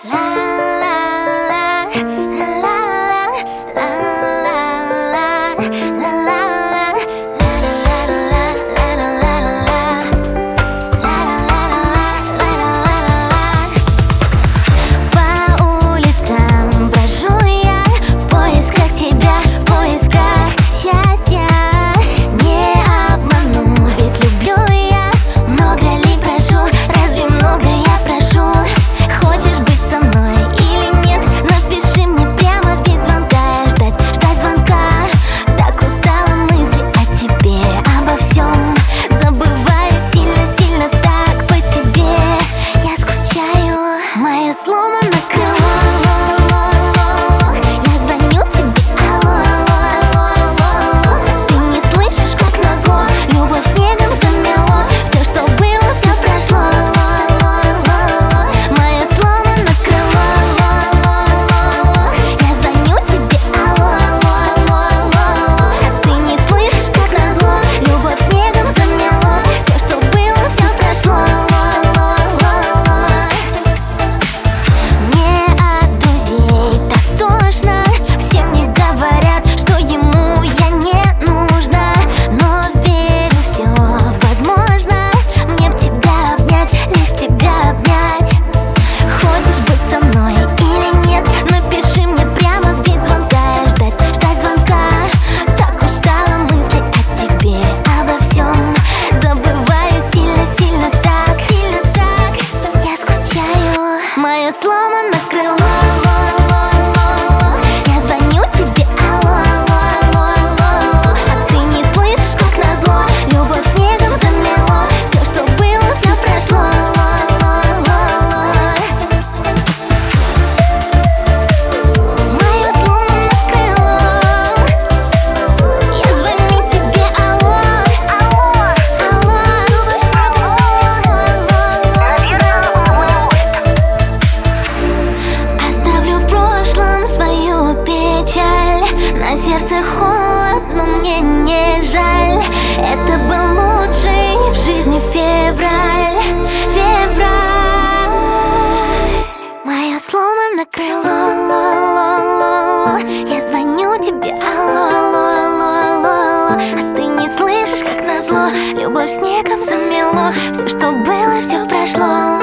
Сломано крыло, я звоню тебе, алло, алло, алло, алло. Ты не слышишь, как назло, любовь снегом замело. Все, что было, все прошло, алло, алло, алло. Мое сломано крыло, алло, алло, алло. Я звоню тебе, алло, алло, алло, алло. Ты не слышишь, как назло, любовь снегом замело. Все, что было, все прошло, алло, алло, алло. Мое сломано крыло, я звоню тебе, алло, алло, алло, алло. А ты не слышишь, как назло, любовь снегом замело. Все, что было, все прошло, алло, алло, алло. Мое сломано крыло, я звоню тебе, алло, алло, алло. Любовь снегом замело. Свою печаль, на сердце холод, но мне не жаль. Это был лучший в жизни февраль, февраль. Мое сломано крыло, я звоню тебе, алло, алло, алло, алло. А ты не слышишь, как назло, любовь снегом замело. Все, что было, все прошло.